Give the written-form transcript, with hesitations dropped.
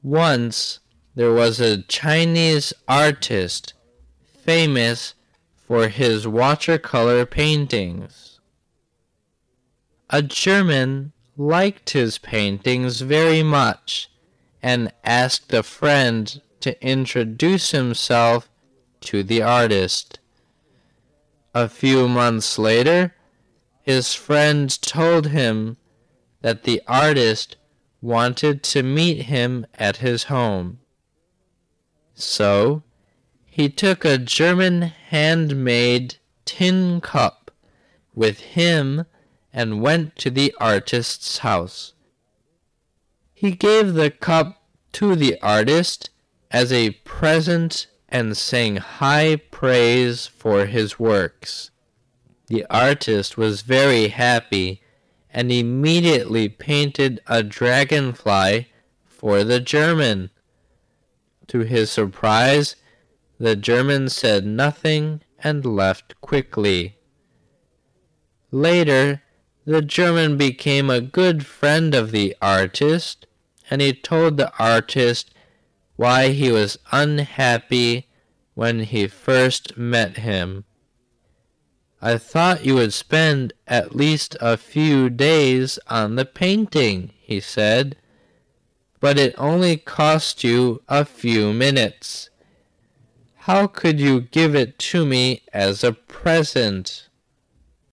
Once there was a Chinese artist famous for his watercolor paintings. A German liked his paintings very much and asked a friend to introduce himself to the artist. A few months later, his friend told him that the artist wanted to meet him at his home. So he took a German handmade tin cup with him and went to the artist's house. He gave the cup to the artist as a present and sang high praise for his works. The artist was very happy and immediately painted a dragonfly for the German. To his surprise, the German said nothing and left quickly. Later, the German became a good friend of the artist, and he told the artist why he was unhappy when he first met him. "I thought you would spend at least a few days on the painting," he said, "but it only cost you a few minutes. How could you give it to me as a present?"